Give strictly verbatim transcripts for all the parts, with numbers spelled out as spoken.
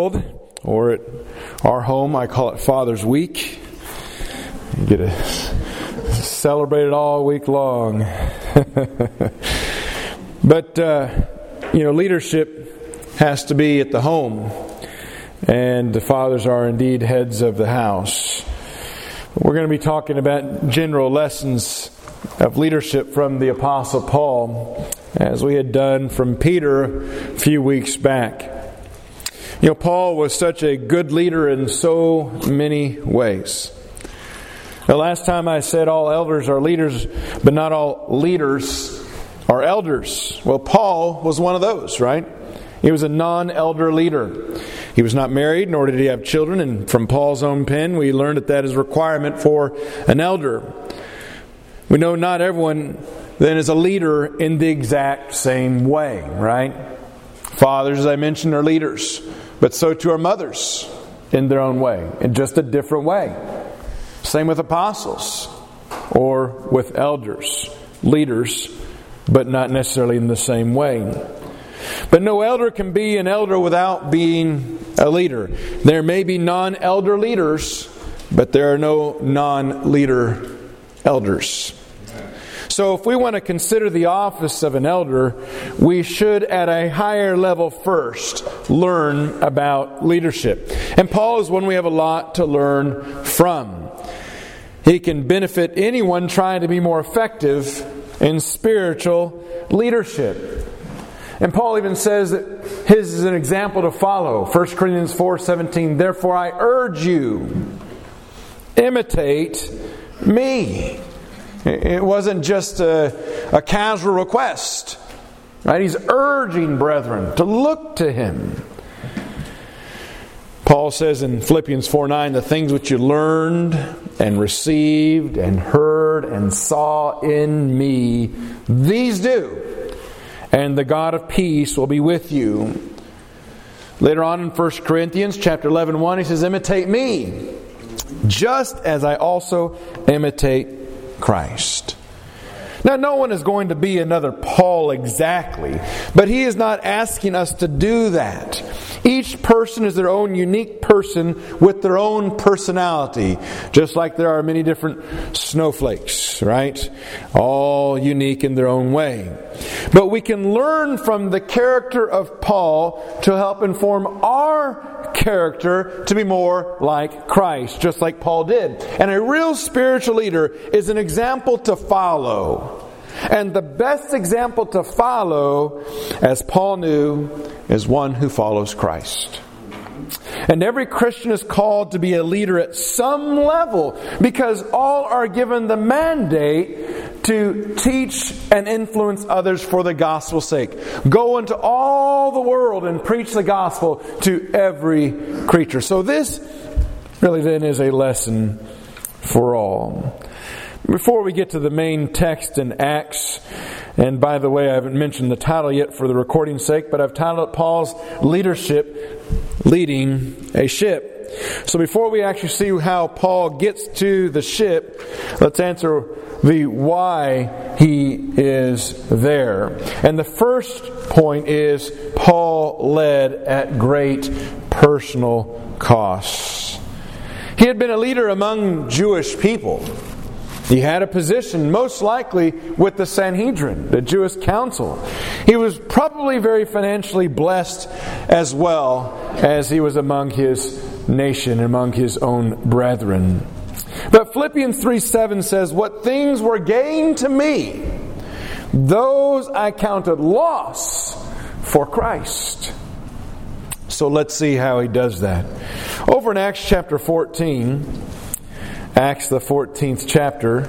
world, or at our home, I call it Father's Week. You get to celebrate it all week long. But, uh, you know, leadership has to be at the home. And the fathers are indeed heads of the house. We're going to be talking about general lessons of leadership from the Apostle Paul, as we had done from Peter a few weeks back. You know, Paul was such a good leader in so many ways. The last time I said all elders are leaders, but not all leaders are elders. Well, Paul was one of those, right? He was a non-elder leader. He was not married, nor did he have children. And from Paul's own pen, we learned that that is a requirement for an elder. We know not everyone then is a leader in the exact same way, right? Fathers, as I mentioned, are leaders. But so too are mothers in their own way, in just a different way. Same with apostles or with elders, leaders, but not necessarily in the same way. But no elder can be an elder without being a leader. There may be non-elder leaders, but there are no non-leader elders. So if we want to consider the office of an elder, we should at a higher level first learn about leadership. And Paul is one we have a lot to learn from. He can benefit anyone trying to be more effective in spiritual leadership. And Paul even says that his is an example to follow. First Corinthians four seventeen, therefore I urge you, imitate me. It wasn't just a, a casual request. Right? He's urging brethren to look to him. Paul says in Philippians four nine, the things which you learned and received and heard and saw in me, these do. And the God of peace will be with you. Later on in First Corinthians chapter eleven one, he says, imitate me, just as I also imitate Christ. Now, no one is going to be another Paul exactly, but he is not asking us to do that. Each person is their own unique person with their own personality, just like there are many different snowflakes, right? All unique in their own way. But we can learn from the character of Paul to help inform our character to be more like Christ, just like Paul did. And a real spiritual leader is an example to follow. And the best example to follow, as Paul knew, is one who follows Christ. And every Christian is called to be a leader at some level, because all are given the mandate to teach and influence others for the gospel's sake. Go into all the world and preach the gospel to every creature. So this really then is a lesson for all. Before we get to the main text in Acts, and by the way, I haven't mentioned the title yet for the recording's sake, but I've titled it Paul's Leadership Leading a Ship. So before we actually see how Paul gets to the ship, let's answer the why he is there. And the first point is Paul led at great personal costs. He had been a leader among Jewish people. He had a position, most likely with the Sanhedrin, the Jewish council. He was probably very financially blessed as well as he was among his nation, among his own brethren. But Philippians three seven says, what things were gained to me, those I counted loss for Christ. So let's see how he does that. Over in Acts chapter fourteen, Acts the fourteenth chapter,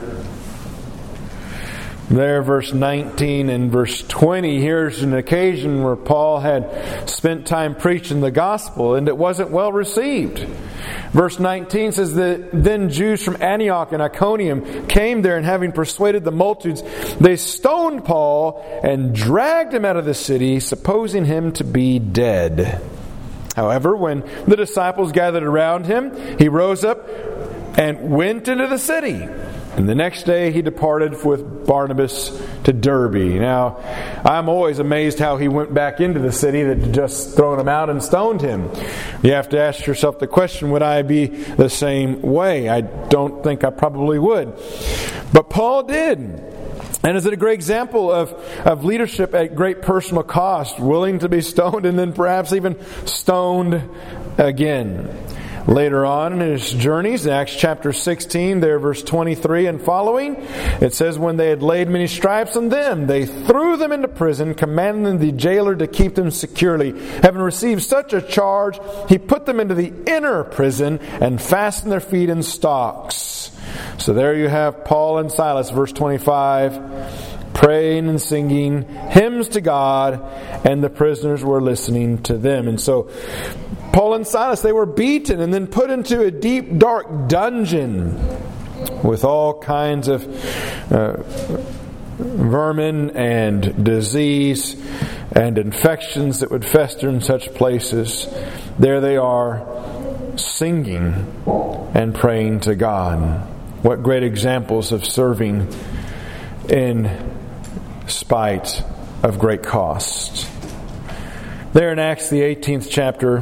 there verse nineteen and verse twenty, here's an occasion where Paul had spent time preaching the gospel and it wasn't well received. Verse nineteen says that then Jews from Antioch and Iconium came there, and having persuaded the multitudes, they stoned Paul and dragged him out of the city, supposing him to be dead. However, when the disciples gathered around him, he rose up and went into the city. And the next day he departed with Barnabas to Derbe. Now, I'm always amazed how he went back into the city that had just thrown him out and stoned him. You have to ask yourself the question, would I be the same way? I don't think I probably would. But Paul did. And is it a great example of, of leadership at great personal cost, willing to be stoned and then perhaps even stoned again? Later on in his journeys, in Acts chapter sixteen, there verse twenty-three and following, it says, when they had laid many stripes on them, they threw them into prison, commanding the jailer to keep them securely. Having received such a charge, he put them into the inner prison and fastened their feet in stocks. So there you have Paul and Silas, verse twenty-five, praying and singing hymns to God, and the prisoners were listening to them. And so Paul and Silas, they were beaten and then put into a deep, dark dungeon with all kinds of uh, vermin and disease and infections that would fester in such places. There they are, singing and praying to God. What great examples of serving in spite of great cost. There in Acts, the eighteenth chapter,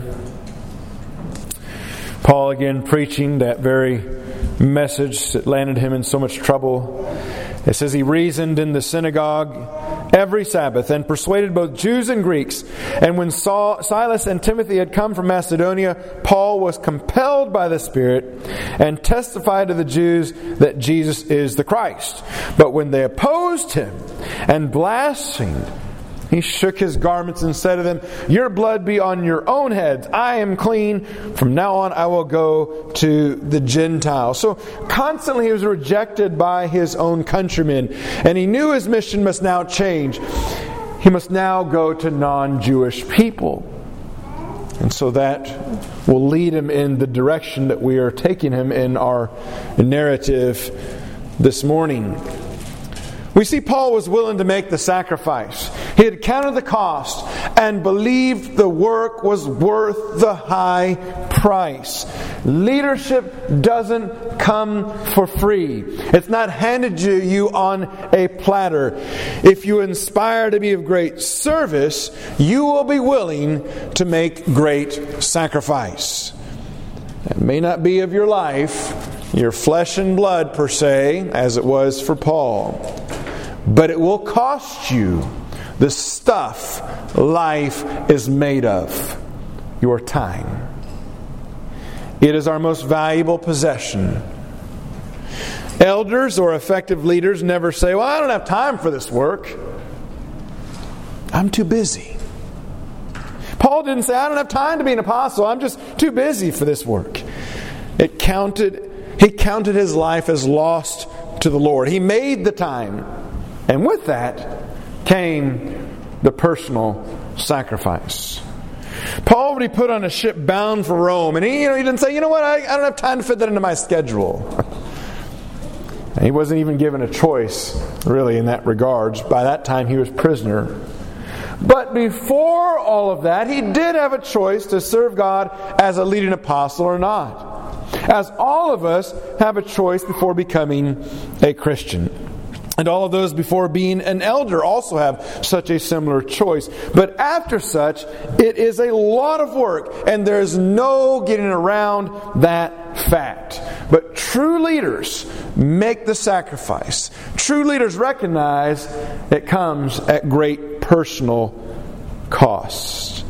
Paul again preaching that very message that landed him in so much trouble. It says, he reasoned in the synagogue every Sabbath and persuaded both Jews and Greeks. And when Saul, Silas and Timothy had come from Macedonia, Paul was compelled by the Spirit and testified to the Jews that Jesus is the Christ. But when they opposed him and blasphemed, he shook his garments and said to them, your blood be on your own heads. I am clean. From now on I will go to the Gentiles. So constantly he was rejected by his own countrymen. And he knew his mission must now change. He must now go to non-Jewish people. And so that will lead him in the direction that we are taking him in our narrative this morning. We see Paul was willing to make the sacrifice. He had counted the cost and believed the work was worth the high price. Leadership doesn't come for free. It's not handed to you on a platter. If you inspire to be of great service, you will be willing to make great sacrifice. It may not be of your life, your flesh and blood per se, as it was for Paul. But it will cost you the stuff life is made of, your time. It is our most valuable possession. Elders or effective leaders never say, well, I don't have time for this work. I'm too busy. Paul didn't say, I don't have time to be an apostle. I'm just too busy for this work. It counted, he counted his life as lost to the Lord. He made the time. And with that came the personal sacrifice. Paul would be put on a ship bound for Rome, and he, you know, he didn't say, you know what, I, I don't have time to fit that into my schedule. He wasn't even given a choice, really, in that regards. By that time, he was prisoner. But before all of that, he did have a choice to serve God as a leading apostle or not. As all of us have a choice before becoming a Christian. And all of those before being an elder also have such a similar choice. But after such, it is a lot of work, and there's no getting around that fact. But true leaders make the sacrifice. True leaders recognize it comes at great personal cost.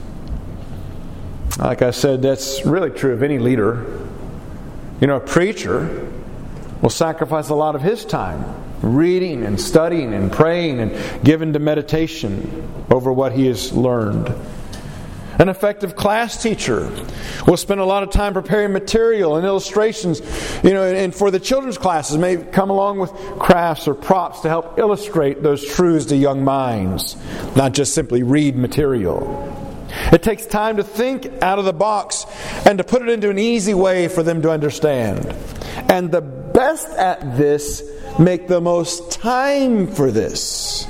Like I said, that's really true of any leader. You know, a preacher will sacrifice a lot of his time reading and studying and praying and given to meditation over what he has learned. An effective class teacher will spend a lot of time preparing material and illustrations, you know, and for the children's classes may come along with crafts or props to help illustrate those truths to young minds, not just simply read material. It takes time to think out of the box and to put it into an easy way for them to understand. And the best at this make the most time for this.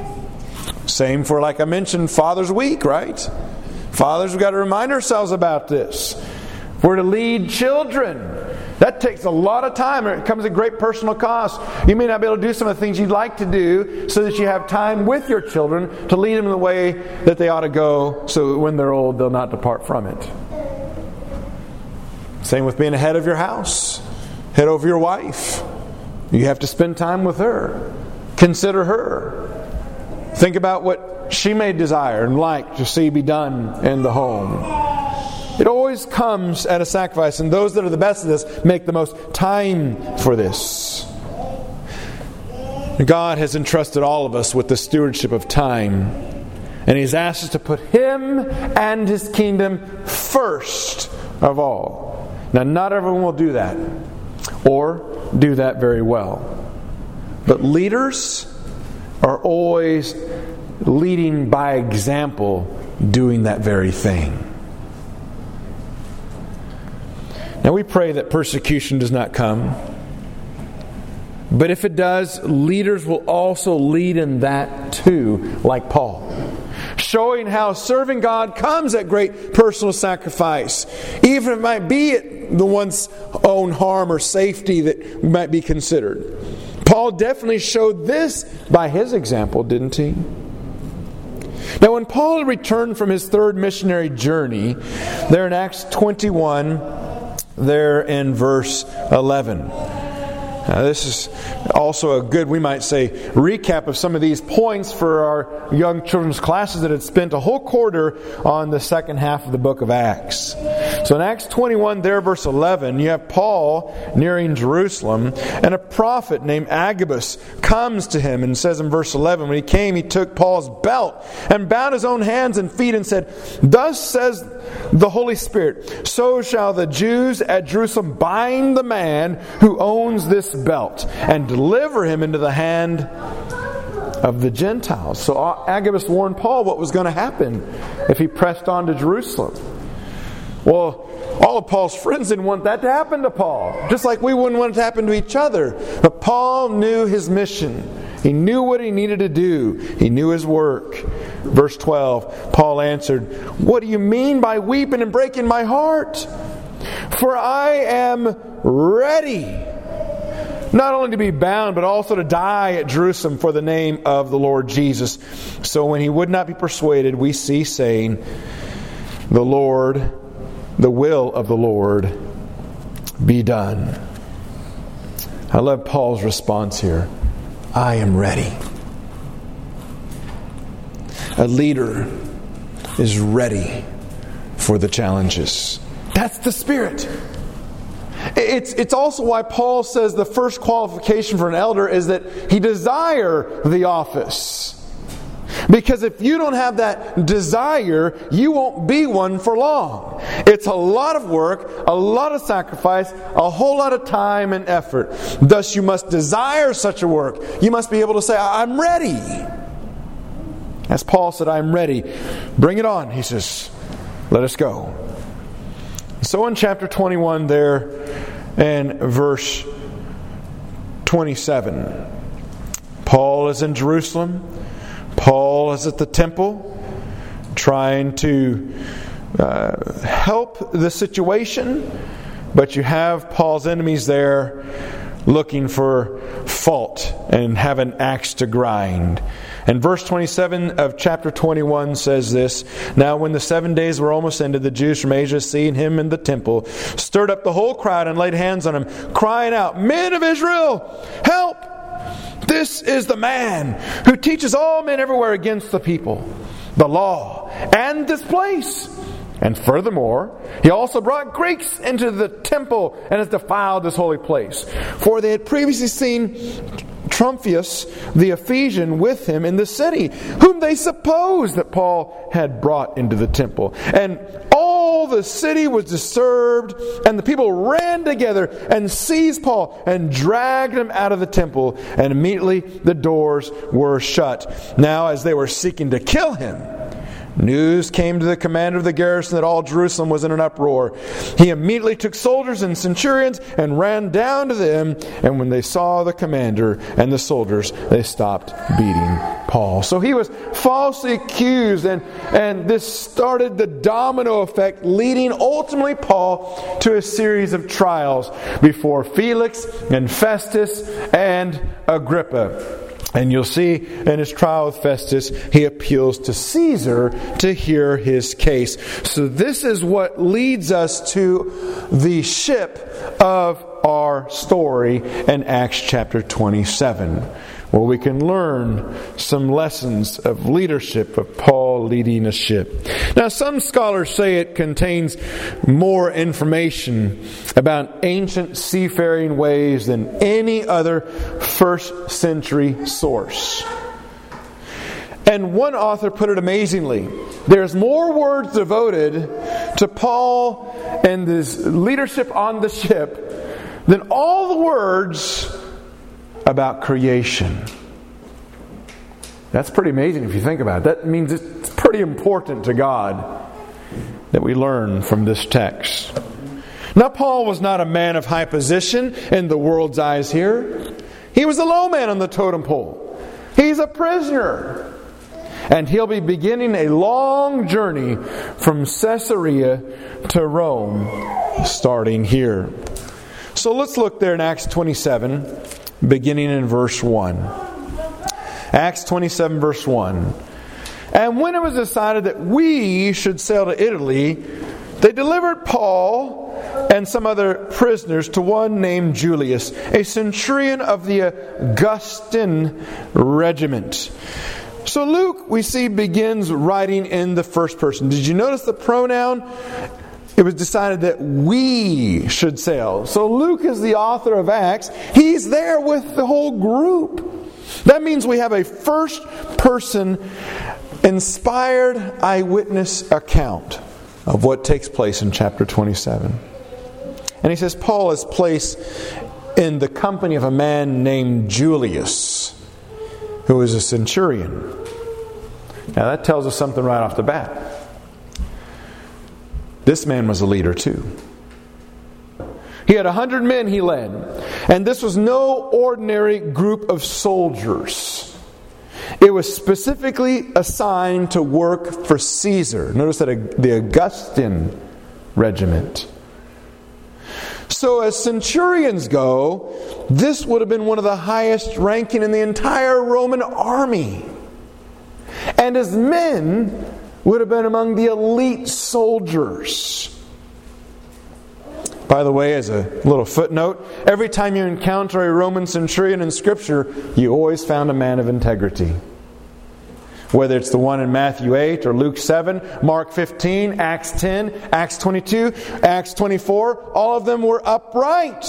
Same for, like I mentioned, Father's Week, right? Fathers, we've got to remind ourselves about this. If we're to lead children, That takes a lot of time, and it comes at great personal cost. You may not be able to do some of the things you'd like to do so that you have time with your children to lead them in the way that they ought to go, so that when they're old, they'll not depart from it. Same with being the head of your house, head over your wife. You have to spend time with her. Consider her. Think about what she may desire and like to see be done in the home. It always comes at a sacrifice, and those that are the best of this make the most time for this. God has entrusted all of us with the stewardship of time, and He's asked us to put Him and His kingdom first of all. Now, not everyone will do that, or do that very well. But leaders are always leading by example, doing that very thing. Now we pray that persecution does not come. But if it does, leaders will also lead in that too, like Paul. Showing how serving God comes at great personal sacrifice. Even if it might be at the one's own harm or safety that might be considered. Paul definitely showed this by his example, didn't he? Now when Paul returned from his third missionary journey, there in Acts twenty-one, there in verse eleven. Now, this is also a good, we might say, recap of some of these points for our young children's classes that had spent a whole quarter on the second half of the book of Acts. So in Acts twenty-one, there, verse eleven, you have Paul nearing Jerusalem, and a prophet named Agabus comes to him and says in verse eleven, when he came, he took Paul's belt and bound his own hands and feet and said, "Thus says the Holy Spirit, so shall the Jews at Jerusalem bind the man who owns this belt and deliver him into the hand of the Gentiles." So Agabus warned Paul what was going to happen if he pressed on to Jerusalem. Well, all of Paul's friends didn't want that to happen to Paul, just like we wouldn't want it to happen to each other. But Paul knew his mission. He knew what he needed to do. He knew his work. Verse twelve, Paul answered, "What do you mean by weeping and breaking my heart? For I am ready, not only to be bound, but also to die at Jerusalem for the name of the Lord Jesus." So when he would not be persuaded, we see saying, "The Lord, the will of the Lord be done." I love Paul's response here. I am ready. A leader is ready for the challenges. That's the spirit. It's, it's also why Paul says the first qualification for an elder is that he desire the office. Because if you don't have that desire, you won't be one for long. It's a lot of work, a lot of sacrifice, a whole lot of time and effort. Thus you must desire such a work. You must be able to say, I'm ready. As Paul said, I'm ready. Bring it on, he says. Let us go. So in chapter twenty-one there and verse twenty-seven, Paul is in Jerusalem. Paul is at the temple trying to uh, help the situation, but you have Paul's enemies there looking for fault and have an axe to grind. And verse twenty-seven of chapter twenty-one says this, "Now when the seven days were almost ended, the Jews from Asia, seeing him in the temple, stirred up the whole crowd and laid hands on him, crying out, 'Men of Israel, help! This is the man who teaches all men everywhere against the people, the law, and this place.' And furthermore, he also brought Greeks into the temple and has defiled this holy place. For they had previously seen Trophimus the Ephesian with him in the city, whom they supposed that Paul had brought into the temple. And all the city was disturbed, and the people ran together and seized Paul and dragged him out of the temple. And immediately the doors were shut. Now as they were seeking to kill him, News came to the commander of the garrison that all Jerusalem was in an uproar. He immediately took soldiers and centurions and ran down to them. And when they saw the commander and the soldiers, they stopped beating Paul. So he was falsely accused, and, and this started the domino effect, leading ultimately Paul to a series of trials before Felix and Festus and Agrippa. And you'll see in his trial with Festus, he appeals to Caesar to hear his case. So this is what leads us to the ship of our story in Acts chapter twenty-seven, where we can learn some lessons of leadership, of Paul leading a ship. Now, some scholars say it contains more information about ancient seafaring ways than any other first century source. And one author put it amazingly: there's more words devoted to Paul and his leadership on the ship than all the words about creation. That's pretty amazing if you think about it. That means it's pretty important to God that we learn from this text. Now, Paul was not a man of high position in the world's eyes here. He was a low man on the totem pole. He's a prisoner. And he'll be beginning a long journey from Caesarea to Rome, starting here. So let's look there in Acts twenty-seven, beginning in verse one. Acts twenty-seven, verse one. And when it was decided that we should sail to Italy, they delivered Paul and some other prisoners to one named Julius, a centurion of the Augustan regiment. So Luke, we see, begins writing in the first person. Did you notice the pronoun? It was decided that we should sail. So Luke is the author of Acts. He's there with the whole group. That means we have a first person inspired eyewitness account of what takes place in chapter twenty-seven. And he says Paul is placed in the company of a man named Julius, who is a centurion. Now that tells us something right off the bat. This man was a leader too. He had a hundred men he led. And this was no ordinary group of soldiers. It was specifically assigned to work for Caesar. Notice that the Augustan regiment. So as centurions go, this would have been one of the highest ranking in the entire Roman army. And as men would have been among the elite soldiers. By the way, as a little footnote, every time you encounter a Roman centurion in Scripture, you always found a man of integrity. Whether it's the one in Matthew eight or Luke seven, Mark fifteen, Acts ten, Acts twenty-two, Acts twenty-four, all of them were upright.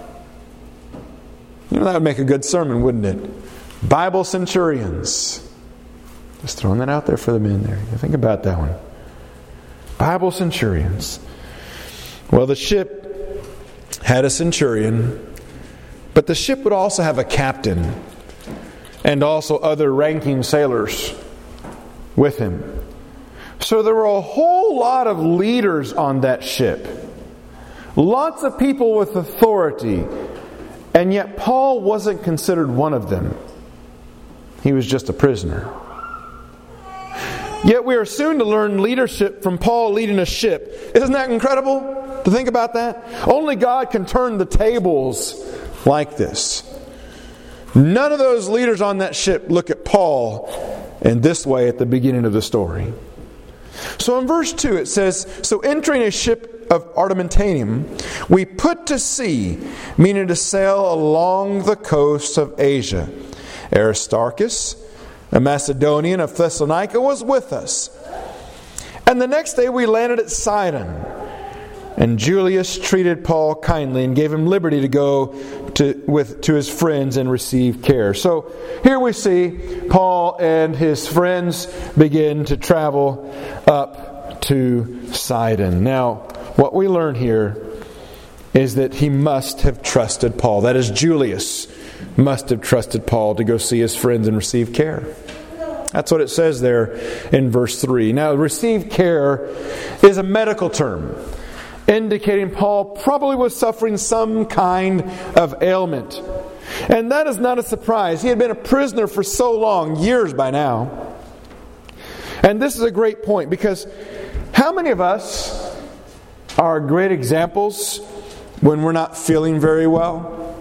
You know, that would make a good sermon, wouldn't it? Bible centurions. Just throwing that out there for the men there. You think about that one. Bible centurions. Well, the ship had a centurion, but the ship would also have a captain and also other ranking sailors with him. So there were a whole lot of leaders on that ship. Lots of people with authority. And yet Paul wasn't considered one of them. He was just a prisoner. Yet we are soon to learn leadership from Paul leading a ship. Isn't that incredible to think about that? Only God can turn the tables like this. None of those leaders on that ship look at Paul in this way at the beginning of the story. So in verse two it says, so entering a ship of Artemantium, we put to sea, meaning to sail along the coast of Asia. Aristarchus, a Macedonian of Thessalonica, was with us. And the next day we landed at Sidon. And Julius treated Paul kindly and gave him liberty to go to, with, to his friends and receive care. So here we see Paul and his friends begin to travel up to Sidon. Now, what we learn here is that he must have trusted Paul. That is, Julius must have trusted Paul to go see his friends and receive care. That's what it says there in verse three. Now, receive care is a medical term, indicating Paul probably was suffering some kind of ailment. And that is not a surprise. He had been a prisoner for so long, years by now. And this is a great point, because how many of us are great examples when we're not feeling very well?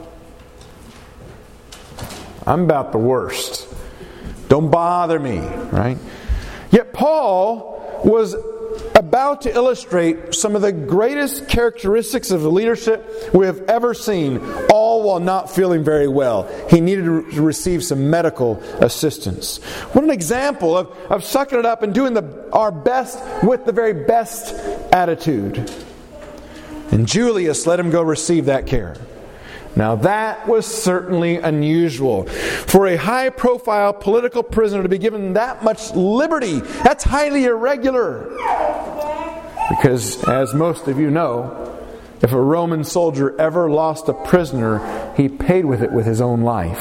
I'm about the worst. Don't bother me, right? Yet Paul was about to illustrate some of the greatest characteristics of the leadership we have ever seen, all while not feeling very well. He needed to receive some medical assistance. What an example of, of sucking it up and doing the, our best with the very best attitude. And Julius let him go receive that care. Now that was certainly unusual. For a high-profile political prisoner to be given that much liberty, that's highly irregular. Because, as most of you know, if a Roman soldier ever lost a prisoner, he paid with it with his own life.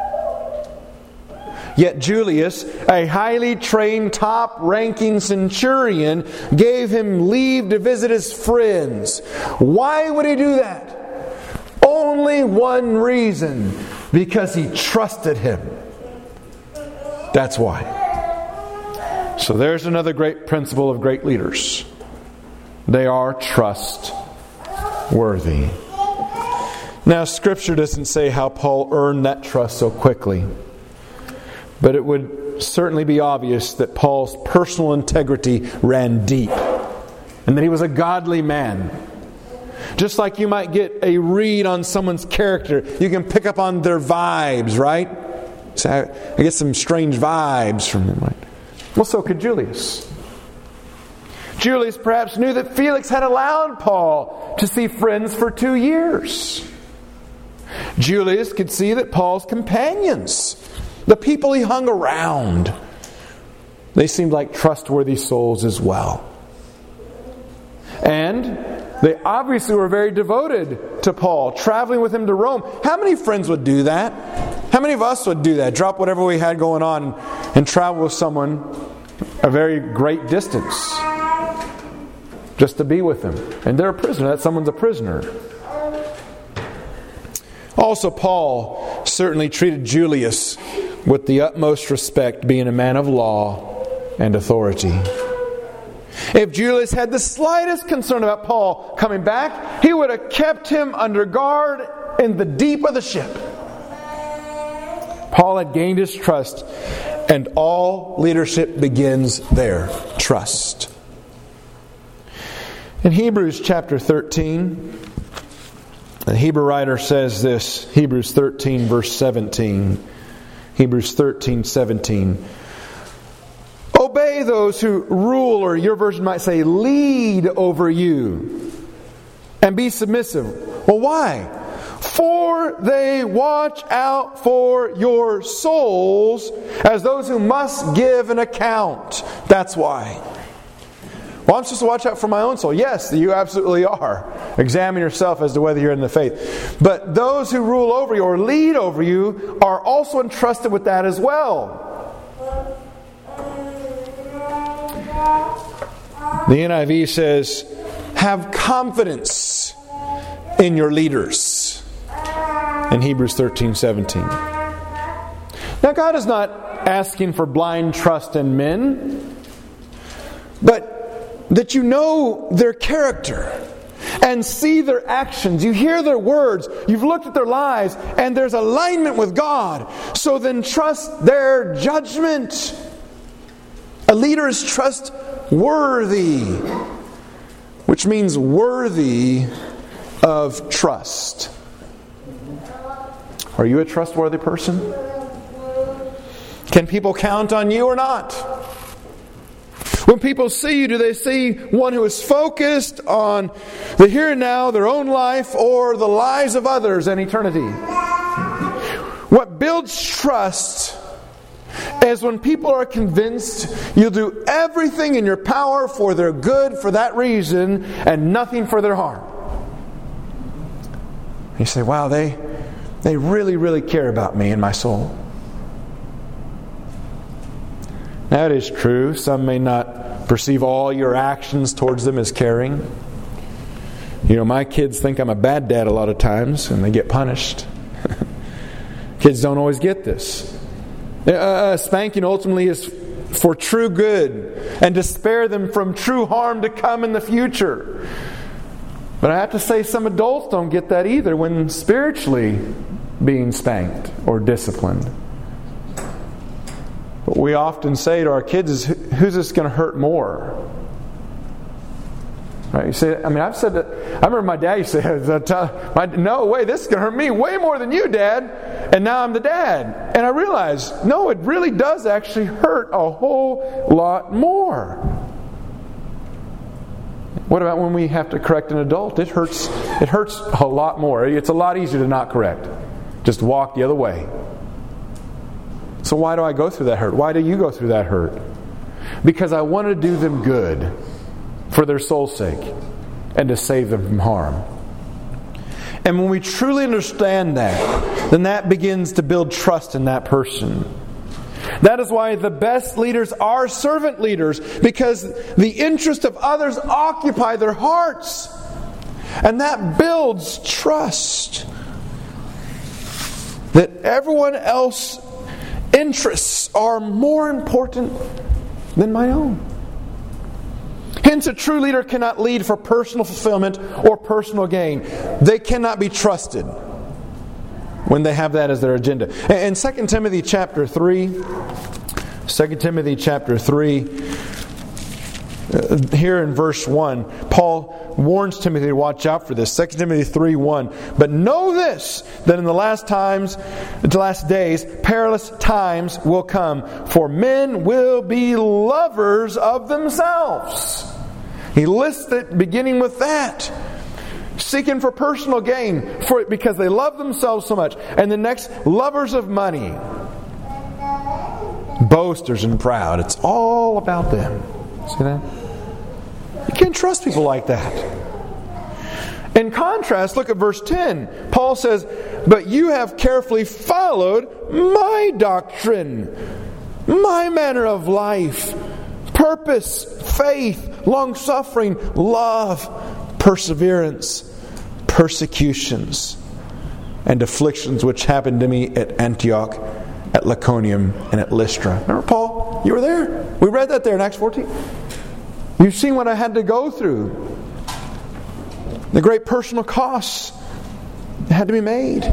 Yet Julius, a highly trained, top-ranking centurion, gave him leave to visit his friends. Why would he do that? Only one reason: because he trusted him. That's why. So there's another great principle of great leaders. They are trustworthy. Now, Scripture doesn't say how Paul earned that trust so quickly. But it would certainly be obvious that Paul's personal integrity ran deep, and that he was a godly man. Just like you might get a read on someone's character, you can pick up on their vibes, right? So I, I get some strange vibes from them, right? Well, so could Julius. Julius perhaps knew that Felix had allowed Paul to see friends for two years. Julius could see that Paul's companions, the people he hung around, they seemed like trustworthy souls as well. And they obviously were very devoted to Paul, traveling with him to Rome. How many friends would do that? How many of us would do that? Drop whatever we had going on and travel with someone a very great distance just to be with them. And they're a prisoner. That someone's a prisoner. Also, Paul certainly treated Julius with the utmost respect, being a man of law and authority. If Julius had the slightest concern about Paul coming back, he would have kept him under guard in the deep of the ship. Paul had gained his trust, and all leadership begins there. Trust. In Hebrews chapter thirteen, the Hebrew writer says this, Hebrews thirteen verse seventeen. Hebrews thirteen seventeen. Obey those who rule, or your version might say lead over you, and be submissive. Well, why? For they watch out for your souls as those who must give an account. That's why. Well, I'm supposed to watch out for my own soul. Yes, you absolutely are. Examine yourself as to whether you're in the faith. But those who rule over you or lead over you are also entrusted with that as well. The N I V says, have confidence in your leaders. In Hebrews thirteen seventeen. Now, God is not asking for blind trust in men, but that you know their character and see their actions. You hear their words. You've looked at their lives, and there's alignment with God. So then trust their judgment. A leader is trustworthy, which means worthy of trust. Are you a trustworthy person? Can people count on you or not? When people see you, do they see one who is focused on the here and now, their own life, or the lives of others in eternity? What builds trust is when people are convinced you'll do everything in your power for their good for that reason and nothing for their harm. You say, wow, they, they really, really care about me and my soul. That is true. Some may not perceive all your actions towards them as caring. You know, my kids think I'm a bad dad a lot of times, and they get punished. Kids don't always get this. Uh, spanking ultimately is for true good and to spare them from true harm to come in the future. But I have to say some adults don't get that either when spiritually being spanked or disciplined. What we often say to our kids is, who's this going to hurt more? Right? You say, I mean, I've said that. I remember my dad used to say, "No way, this is going to hurt me way more than you, Dad." And now I'm the dad, and I realize, no, it really does actually hurt a whole lot more. What about when we have to correct an adult? It hurts. It hurts a lot more. It's a lot easier to not correct. Just walk the other way. So why do I go through that hurt? Why do you go through that hurt? Because I want to do them good for their soul's sake and to save them from harm. And when we truly understand that, then that begins to build trust in that person. That is why the best leaders are servant leaders, because the interest of others occupy their hearts. And that builds trust. That everyone else's interests are more important than my own. Hence, a true leader cannot lead for personal fulfillment or personal gain. They cannot be trusted when they have that as their agenda. In Second Timothy chapter three, Second Timothy chapter three, here in verse one, Paul warns Timothy to watch out for this. Second Timothy three one. But know this, that in the last times, the last days, perilous times will come, for men will be lovers of themselves. He lists it beginning with that. Seeking for personal gain, for because they love themselves so much. And the next, lovers of money. Boasters and proud. It's all about them. See that? You can't trust people like that. In contrast, look at verse ten. Paul says, but you have carefully followed my doctrine, my manner of life, purpose, faith, long-suffering, love, perseverance, persecutions, and afflictions which happened to me at Antioch, at Lyconium, and at Lystra. Remember, Paul? You were there. We read that there in Acts fourteen. You've seen what I had to go through. The great personal costs that had to be made.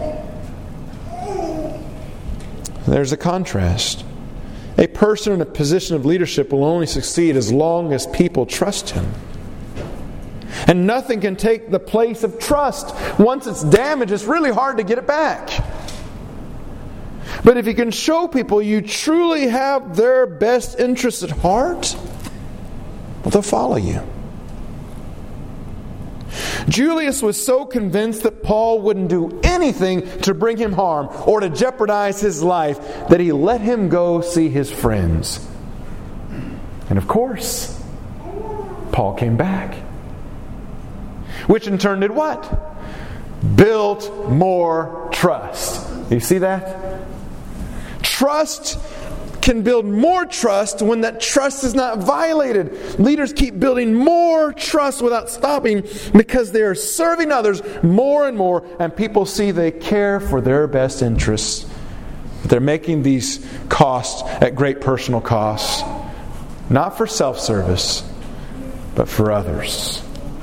There's a contrast. A person in a position of leadership will only succeed as long as people trust him. And nothing can take the place of trust. Once it's damaged, it's really hard to get it back. But if you can show people you truly have their best interests at heart, well, they'll follow you. Julius was so convinced that Paul wouldn't do anything to bring him harm or to jeopardize his life that he let him go see his friends. And of course, Paul came back. Which in turn did what? Built more trust. You see that? Trust can build more trust when that trust is not violated. Leaders keep building more trust without stopping because they are serving others more and more, and people see they care for their best interests. They're making these costs at great personal costs, not for self-service, but for others.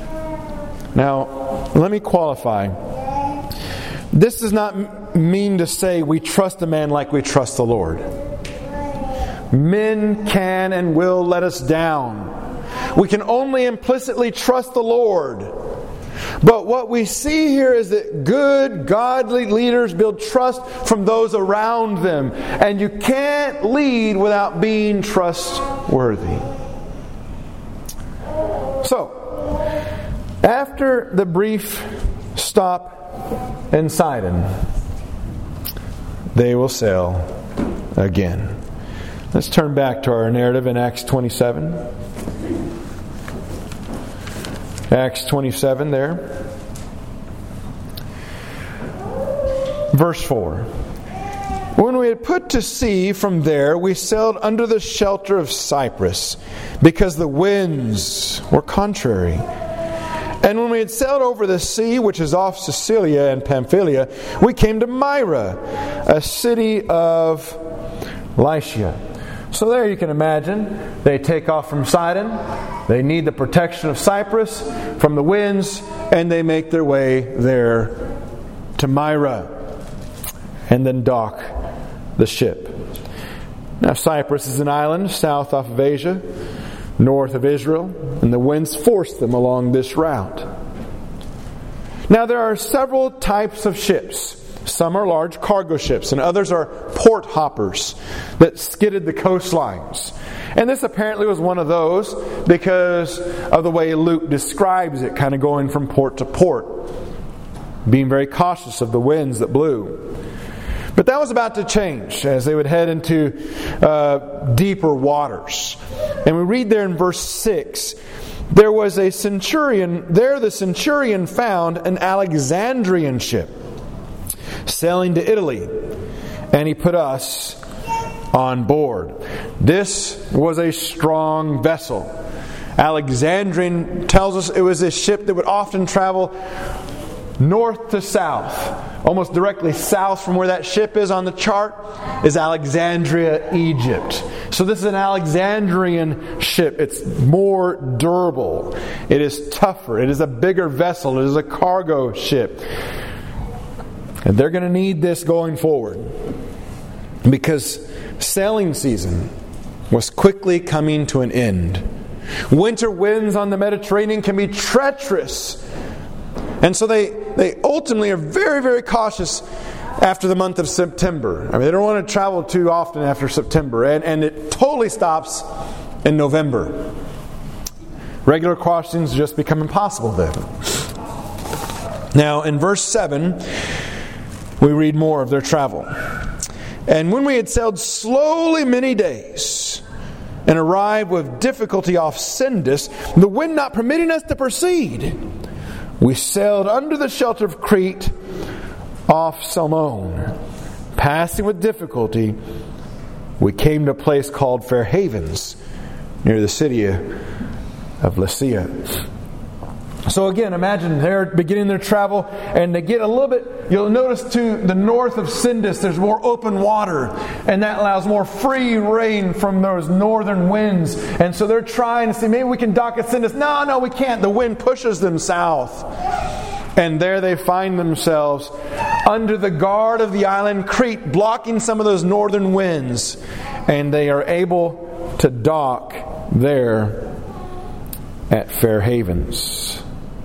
Now, let me qualify. This does not mean to say we trust a man like we trust the Lord. Men can and will let us down. We can only implicitly trust the Lord. But what we see here is that good, godly leaders build trust from those around them. And you can't lead without being trustworthy. So, after the brief stop in Sidon, they will sail again. Let's turn back to our narrative in Acts twenty-seven. Acts twenty-seven there. Verse four. When we had put to sea from there, we sailed under the shelter of Cyprus, because the winds were contrary. And when we had sailed over the sea, which is off Sicilia and Pamphylia, we came to Myra, a city of Lycia. So there you can imagine, they take off from Sidon, they need the protection of Cyprus from the winds, and they make their way there to Myra, and then dock the ship. Now Cyprus is an island south off of Asia, north of Israel, and the winds forced them along this route. Now there are several types of ships. Some are large cargo ships, and others are port hoppers that skidded the coastlines. And this apparently was one of those because of the way Luke describes it, kind of going from port to port, being very cautious of the winds that blew. But that was about to change as they would head into uh, deeper waters. And we read there in verse six, there was a centurion, there the centurion found an Alexandrian ship sailing to Italy, and he put us on board. This was a strong vessel. Alexandrian tells us it was a ship that would often travel north to south. Almost directly south from where that ship is on the chart is Alexandria, Egypt. So this is an Alexandrian ship. It's more durable. It is tougher. It is a bigger vessel. It is a cargo ship. And they're going to need this going forward, because sailing season was quickly coming to an end. Winter winds on the Mediterranean can be treacherous. And so they, they ultimately are very, very cautious after the month of September. I mean, they don't want to travel too often after September. And, and it totally stops in November. Regular crossings just become impossible then. Now, in verse seven, we read more of their travel. And when we had sailed slowly many days, and arrived with difficulty off Sindus, the wind not permitting us to proceed, we sailed under the shelter of Crete off Salmone. Passing with difficulty, we came to a place called Fair Havens, near the city of Lycia. So again, imagine they're beginning their travel, and they get a little bit, you'll notice to the north of Sindus there's more open water, and that allows more free reign from those northern winds. And so they're trying to see, maybe we can dock at Sindus. No, no, we can't. The wind pushes them south. And there they find themselves under the guard of the island Crete, blocking some of those northern winds. And they are able to dock there at Fair Havens.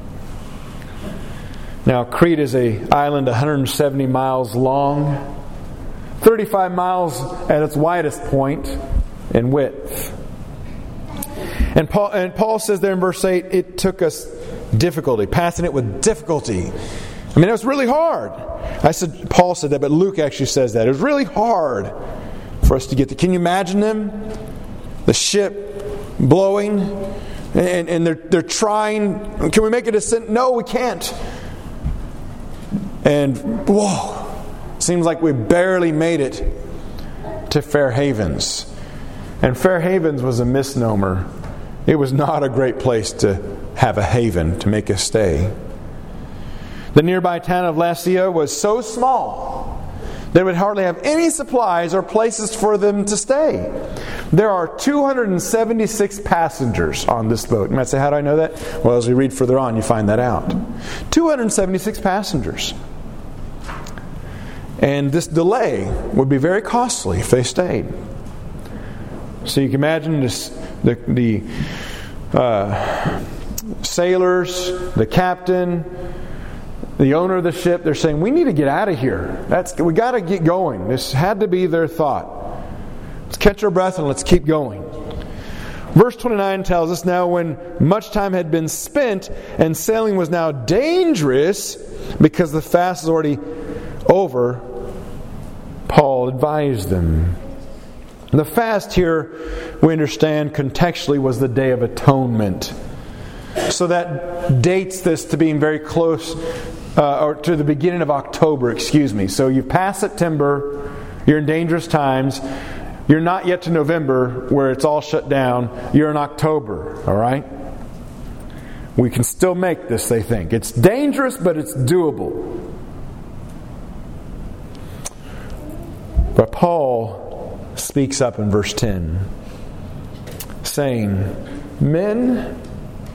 Now, Crete is an island one hundred seventy miles long, thirty-five miles at its widest point in width. And Paul, and Paul says there in verse eight, it took us difficulty, passing it with difficulty. I mean, it was really hard. I said, Paul said that, but Luke actually says that. It was really hard for us to get there. Can you imagine them? The ship blowing, and, and they're, they're trying, can we make a descent? No, we can't. And whoa, seems like we barely made it to Fair Havens. And Fair Havens was a misnomer. It was not a great place to have a haven, to make a stay. The nearby town of Lasea was so small they would hardly have any supplies or places for them to stay. There are two hundred seventy-six passengers on this boat. You might say, how do I know that? Well, as we read further on, you find that out. two hundred seventy-six passengers. And this delay would be very costly if they stayed. So you can imagine this, the, the uh, sailors, the captain, the owner of the ship, they're saying, we need to get out of here. That's we got to get going. This had to be their thought. Let's catch our breath and let's keep going. Verse twenty-nine tells us, now when much time had been spent and sailing was now dangerous because the fast is already over, Paul advised them. The fast here, we understand contextually, was the Day of Atonement. So that dates this to being very close, uh, or to the beginning of October, excuse me. So you pass September, You're in dangerous times. You're not yet to November where it's all shut down. You're in October, all right? We can still make this, they think. It's dangerous, but it's doable. But Paul speaks up in verse ten, saying, "Men,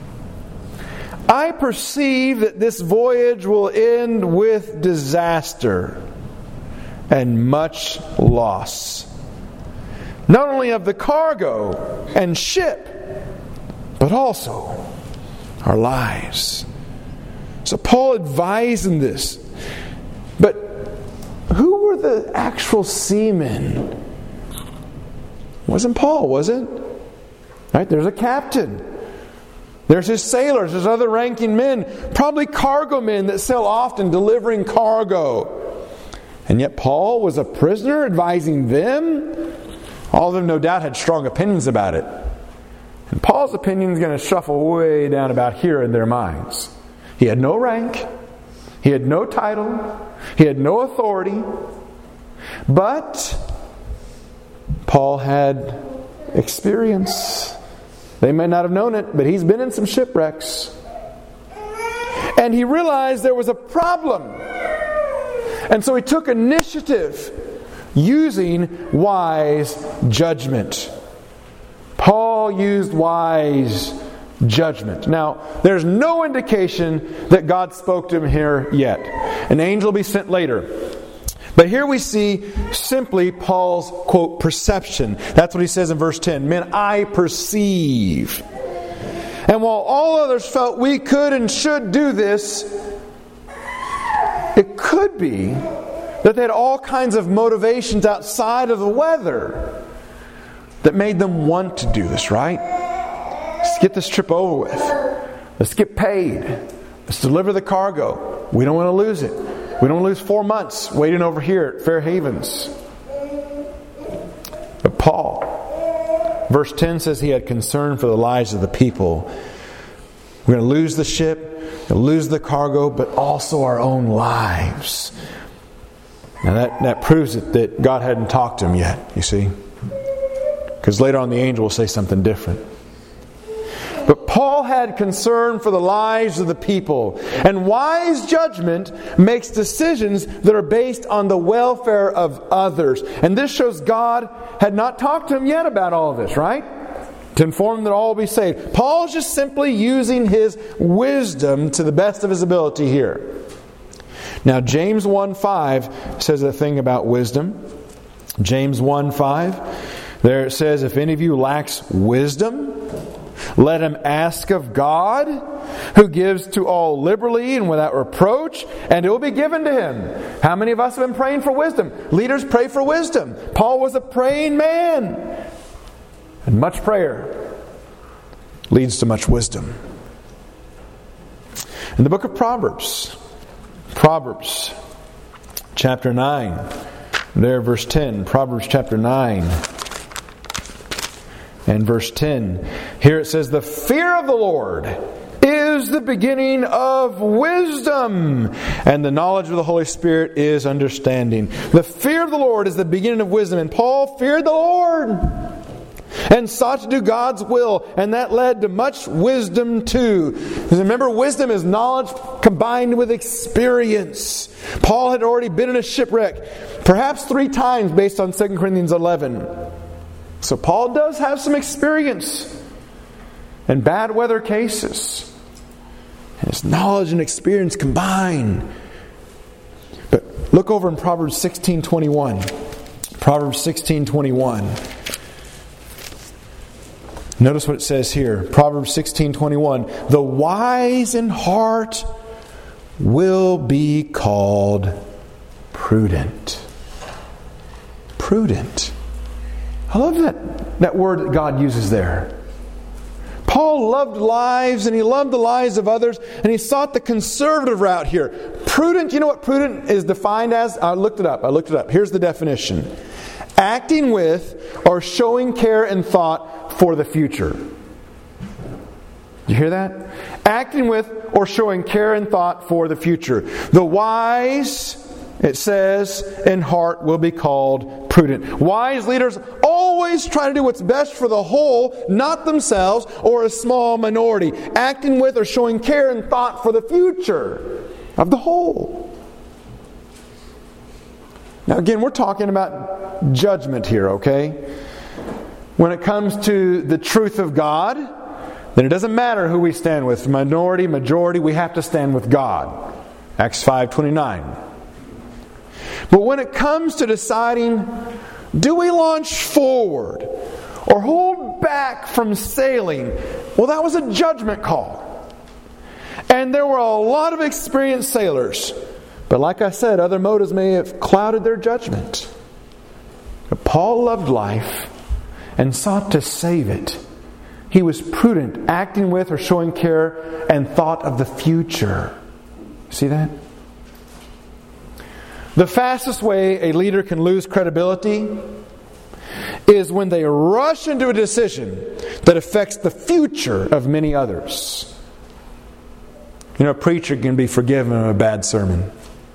I perceive that this voyage will end with disaster and much loss, not only of the cargo and ship, but also our lives." So Paul advised in this. But who were the actual seamen? It wasn't Paul, was it? Right? There's a captain. There's his sailors. There's other ranking men. Probably cargo men that sail often delivering cargo. And yet Paul was a prisoner advising them. All of them no doubt had strong opinions about it. And Paul's opinion is going to shuffle way down about here in their minds. He had no rank. He had no title. He had no authority. But Paul had experience. They may not have known it, but he's been in some shipwrecks. And he realized there was a problem. And so he took initiative using wise judgment. Paul used wise judgment. Now, there's no indication that God spoke to him here yet. An angel will be sent later. But here we see simply Paul's, quote, perception. That's what he says in verse ten. "Men, I perceive." And while all others felt we could and should do this, it could be that they had all kinds of motivations outside of the weather that made them want to do this, right? Let's get this trip over with. Let's get paid. Let's deliver the cargo. We don't want to lose it. We don't want to lose four months waiting over here at Fair Havens. But Paul, verse ten says he had concern for the lives of the people. We're going to lose the ship, we're going to lose the cargo, but also our own lives. Now that, that proves it that God hadn't talked to him yet, you see. Because later on the angel will say something different. But Paul had concern for the lives of the people. And wise judgment makes decisions that are based on the welfare of others. And this shows God had not talked to him yet about all of this, right? To inform them that all will be saved. Paul's just simply using his wisdom to the best of his ability here. Now James one five says a thing about wisdom. James one five. There it says, "If any of you lacks wisdom, let him ask of God, who gives to all liberally and without reproach, and it will be given to him." How many of us have been praying for wisdom? Leaders pray for wisdom. Paul was a praying man. And much prayer leads to much wisdom. In the book of Proverbs, Proverbs chapter nine, there verse ten, Proverbs chapter nine. And verse ten, here it says, "The fear of the Lord is the beginning of wisdom, and the knowledge of the Holy Spirit is understanding." The fear of the Lord is the beginning of wisdom. And Paul feared the Lord and sought to do God's will, and that led to much wisdom too. Remember, wisdom is knowledge combined with experience. Paul had already been in a shipwreck, perhaps three times based on Second Corinthians eleven. So Paul does have some experience in bad weather cases. And his knowledge and experience combine. But look over in Proverbs sixteen twenty-one. Proverbs sixteen twenty-one. Notice what it says here. Proverbs sixteen twenty-one. "The wise in heart will be called prudent." Prudent. I love that, that word that God uses there. Paul loved lives, and he loved the lives of others, and he sought the conservative route here. Prudent, you know what prudent is defined as? I looked it up. I looked it up. Here's the definition. Acting with or showing care and thought for the future. You hear that? Acting with or showing care and thought for the future. The wise it says, in heart will be called prudent. Wise leaders always try to do what's best for the whole, not themselves or a small minority, acting with or showing care and thought for the future of the whole. Now again, we're talking about judgment here, okay? When it comes to the truth of God, then it doesn't matter who we stand with. Minority, majority, we have to stand with God. Acts five twenty-nine. But when it comes to deciding, do we launch forward or hold back from sailing? Well, that was a judgment call. And there were a lot of experienced sailors. But like I said, other motives may have clouded their judgment. But Paul loved life and sought to save it. He was prudent, acting with or showing care, and thought of the future. See that? The fastest way a leader can lose credibility is when they rush into a decision that affects the future of many others. You know, a preacher can be forgiven of a bad sermon.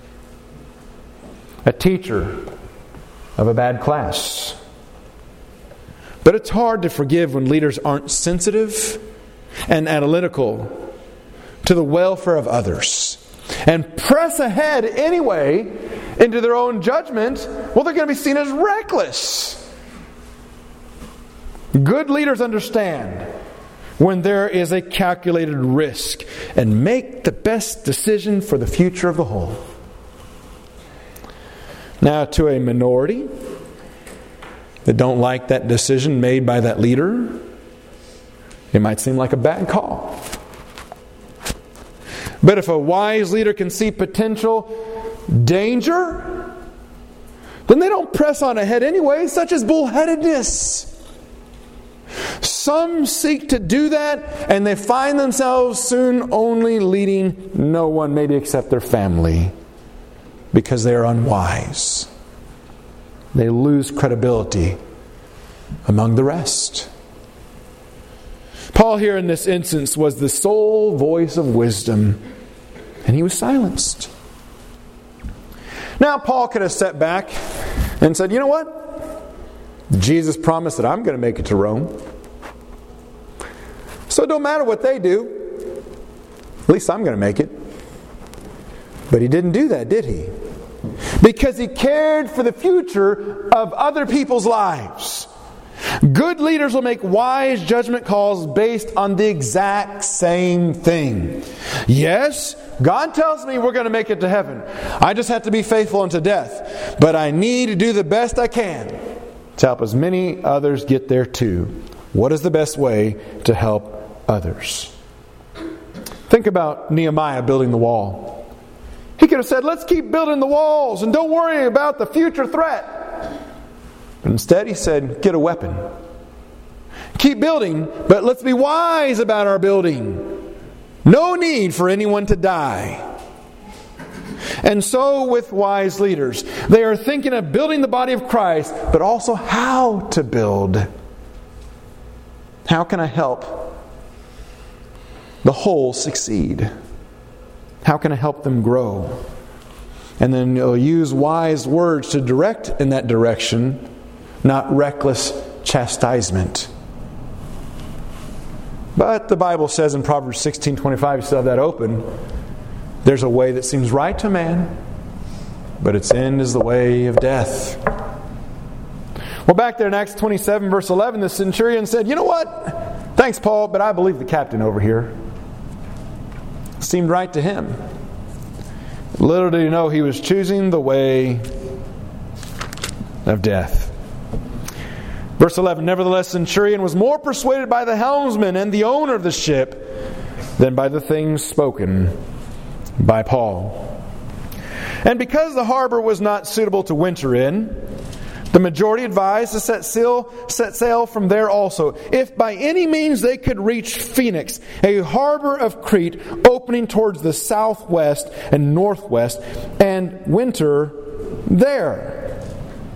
A teacher of a bad class. But it's hard to forgive when leaders aren't sensitive and analytical to the welfare of others and press ahead anyway into their own judgment. Well, they're going to be seen as reckless. Good leaders understand when there is a calculated risk and make the best decision for the future of the whole. Now, to a minority that don't like that decision made by that leader, it might seem like a bad call. But if a wise leader can see potential danger, then they don't press on ahead anyway, such as bullheadedness. Some seek to do that, and they find themselves soon only leading no one, maybe except their family, because they are unwise. They lose credibility among the rest. Paul here in this instance was the sole voice of wisdom, and he was silenced. Now Paul could have stepped back and said, you know what? Jesus promised that I'm going to make it to Rome. So it don't matter what they do. At least I'm going to make it. But he didn't do that, did he? Because he cared for the future of other people's lives. Good leaders will make wise judgment calls based on the exact same thing. Yes, God tells me we're going to make it to heaven. I just have to be faithful unto death. But I need to do the best I can to help as many others get there too. What is the best way to help others? Think about Nehemiah building the wall. He could have said, let's keep building the walls and don't worry about the future threat. But instead he said, get a weapon. Keep building, but let's be wise about our building. No need for anyone to die. And so with wise leaders, they are thinking of building the body of Christ, but also how to build. How can I help the whole succeed? How can I help them grow? And then you'll use wise words to direct in that direction, not reckless chastisement. But the Bible says in Proverbs sixteen twenty-five, you still have that open, there's a way that seems right to man, but its end is the way of death. Well, back there in Acts twenty-seven, verse eleven, the centurion said, you know what? Thanks, Paul, but I believe the captain over here. Seemed right to him. Little did he know he was choosing the way of death. Verse eleven, nevertheless, the centurion was more persuaded by the helmsman and the owner of the ship than by the things spoken by Paul. And because the harbor was not suitable to winter in, the majority advised to set sail, set sail from there also, if by any means they could reach Phoenix, a harbor of Crete opening towards the southwest and northwest, and winter there.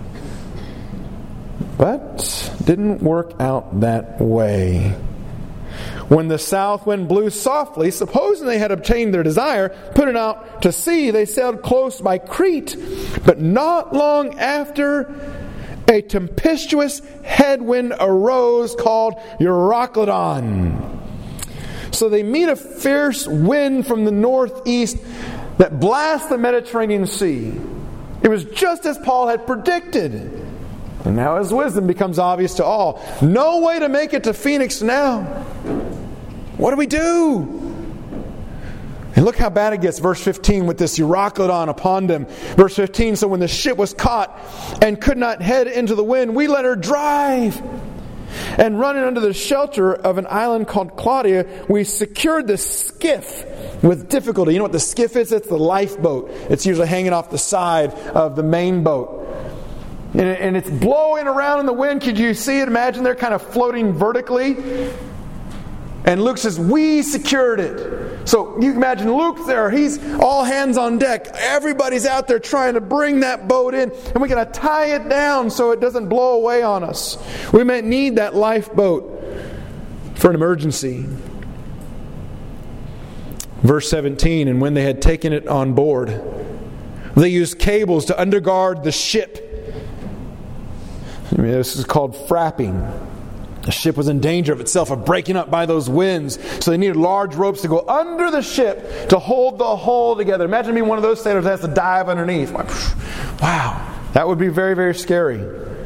But didn't work out that way. When the south wind blew softly, supposing they had obtained their desire, putting out to sea, they sailed close by Crete. But not long after, a tempestuous headwind arose called Euroclydon. So they meet a fierce wind from the northeast that blasts the Mediterranean Sea. It was just as Paul had predicted. And now his wisdom becomes obvious to all. No way to make it to Phoenix now. What do we do? And look how bad it gets. Verse fifteen, with this Euroclydon upon them. Verse fifteen, so when the ship was caught and could not head into the wind, we let her drive. And running under the shelter of an island called Claudia, we secured the skiff with difficulty. You know what the skiff is? It's the lifeboat. It's usually hanging off the side of the main boat. And, and it's blowing around in the wind. Could you see it? Imagine they're kind of floating vertically. And Luke says, we secured it. So you can imagine Luke there. He's all hands on deck. Everybody's out there trying to bring that boat in. And we're going to tie it down so it doesn't blow away on us. We might need that lifeboat for an emergency. Verse seventeen, and when they had taken it on board, they used cables to underguard the ship. I mean, this is called frapping. The ship was in danger of itself of breaking up by those winds. So they needed large ropes to go under the ship to hold the hull together. Imagine being one of those sailors that has to dive underneath. Wow. That would be very, very scary.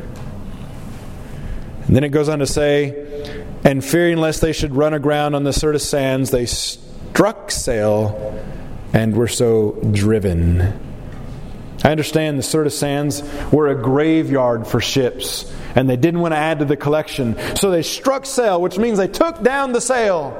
And then it goes on to say, and fearing lest they should run aground on the Syrtis sands, they struck sail and were so driven. I understand the Syrtis sands were a graveyard for ships. And they didn't want to add to the collection. So they struck sail, which means they took down the sail.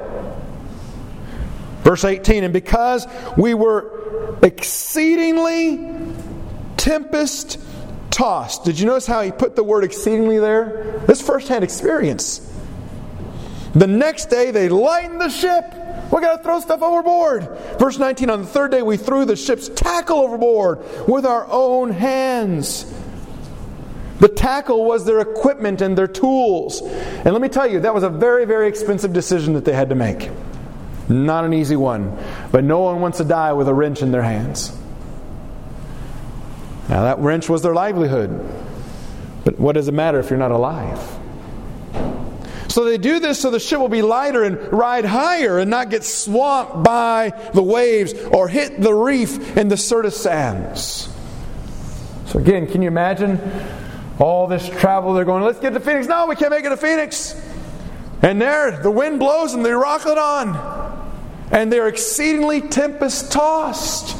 Verse eighteen, and because we were exceedingly tempest tossed. Did you notice how he put the word exceedingly there? This first-hand experience. The next day they lightened the ship. We got to throw stuff overboard. Verse nineteen, on the third day we threw the ship's tackle overboard with our own hands. The tackle was their equipment and their tools. And let me tell you, that was a very, very expensive decision that they had to make. Not an easy one. But no one wants to die with a wrench in their hands. Now that wrench was their livelihood. But what does it matter if you're not alive? So they do this so the ship will be lighter and ride higher and not get swamped by the waves or hit the reef in the Syrtis sands. So again, can you imagine all this travel? They're going, let's get to Phoenix. No, we can't make it to Phoenix. And there, the wind blows and they rock it on. And they're exceedingly tempest-tossed.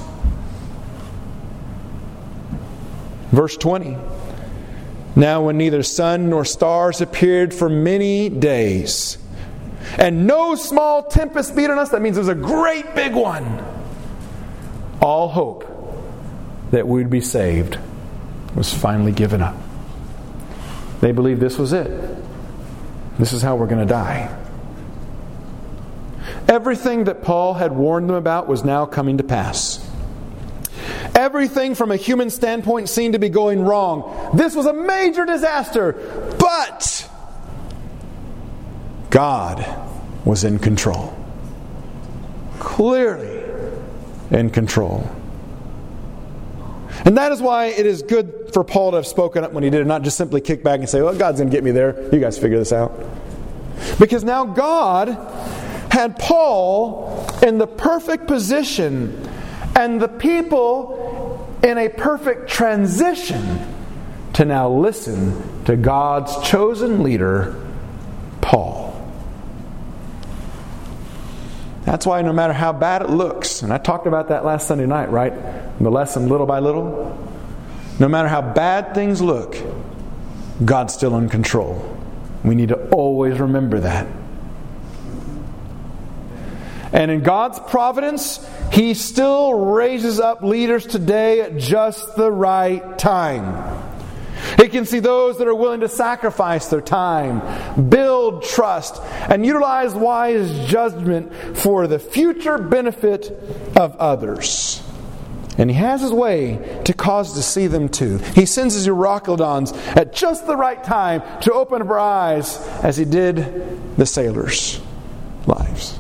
Verse twenty. Now when neither sun nor stars appeared for many days, and no small tempest beat on us, that means it was a great big one, all hope that we'd be saved was finally given up. They believed this was it. This is how we're going to die. Everything that Paul had warned them about was now coming to pass. Everything from a human standpoint seemed to be going wrong. This was a major disaster, but God was in control. Clearly in control. And that is why it is good for Paul to have spoken up when he did, and not just simply kick back and say, well, God's going to get me there. You guys figure this out. Because now God had Paul in the perfect position and the people in a perfect transition to now listen to God's chosen leader, Paul. That's why no matter how bad it looks, and I talked about that last Sunday night, right? The lesson, little by little. No matter how bad things look, God's still in control. We need to always remember that. And in God's providence, He still raises up leaders today at just the right time. He can see those that are willing to sacrifice their time, build trust, and utilize wise judgment for the future benefit of others. And He has His way to cause to see them too. He sends His Euroclydons at just the right time to open up our eyes as He did the sailors. lives.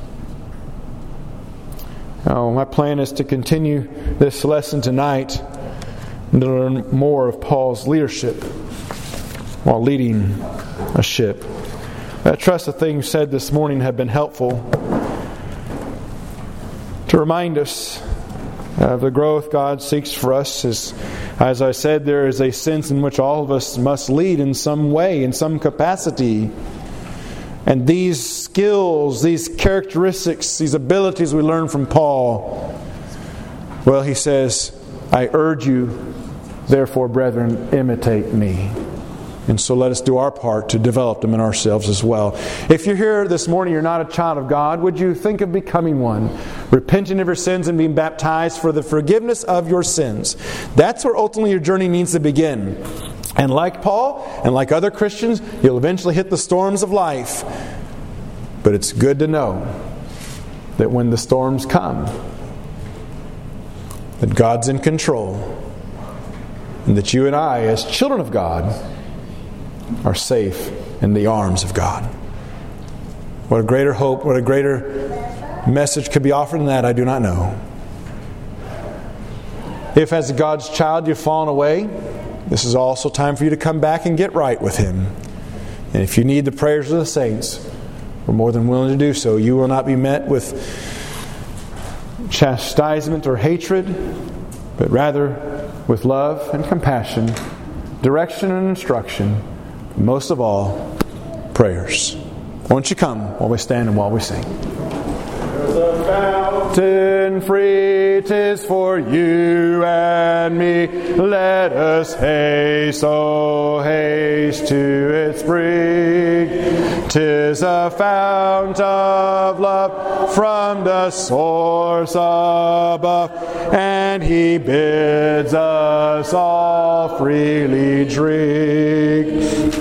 Now, my plan is to continue this lesson tonight and to learn more of Paul's leadership while leading a ship. I trust the things said this morning have been helpful to remind us of the growth God seeks for us. As, as I said, there is a sense in which all of us must lead in some way, in some capacity. And these skills, these characteristics, these abilities we learn from Paul, well, he says, I urge you, therefore, brethren, imitate me. And so let us do our part to develop them in ourselves as well. If you're here this morning, you're not a child of God, would you think of becoming one? Repenting of your sins and being baptized for the forgiveness of your sins. That's where ultimately your journey needs to begin. And like Paul, and like other Christians, you'll eventually hit the storms of life. But it's good to know that when the storms come, that God's in control. And that you and I, as children of God, are safe in the arms of God. What a greater hope, what a greater message could be offered than that, I do not know. If as God's child you've fallen away, this is also time for you to come back and get right with Him. And if you need the prayers of the saints, we're more than willing to do so. You will not be met with chastisement or hatred, but rather with love and compassion, direction and instruction, most of all, prayers. Won't you come while we stand and while we sing? There's a fountain free, 'tis for you and me. Let us haste, oh haste to its brink. 'Tis a fount of love from the source above, and He bids us all freely drink.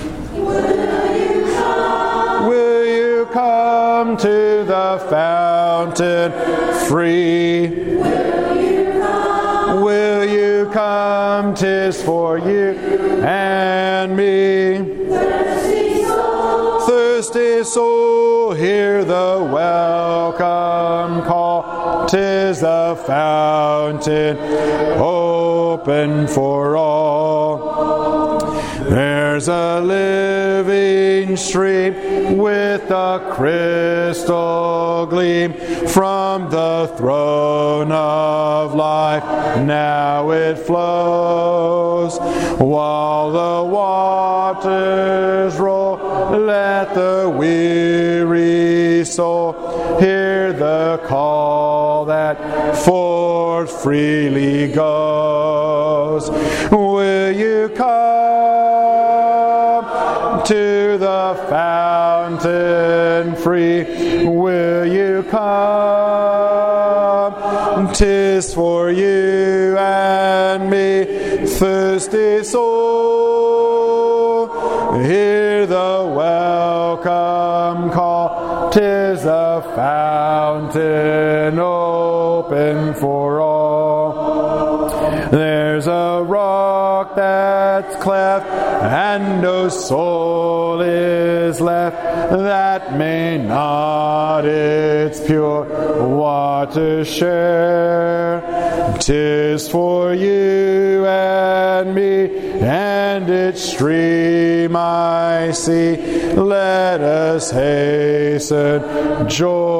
Come to the fountain free. Will you come? Will you come? 'Tis for you and me. Thirsty soul, thirsty soul, hear the welcome call. 'Tis the fountain open for all. There's a living stream with a crystal gleam from the throne of life. Now it flows while the waters roll. Let the weary soul hear the call that forth freely goes. Will you come to the fountain free? Will you come? 'Tis for you and me. Thirsty soul, hear the welcome call. 'Tis a fountain open for all. There's a rock that's cleft, and no soul is left that may not its pure water share. 'Tis for you and me, and its stream I see. Let us hasten joy.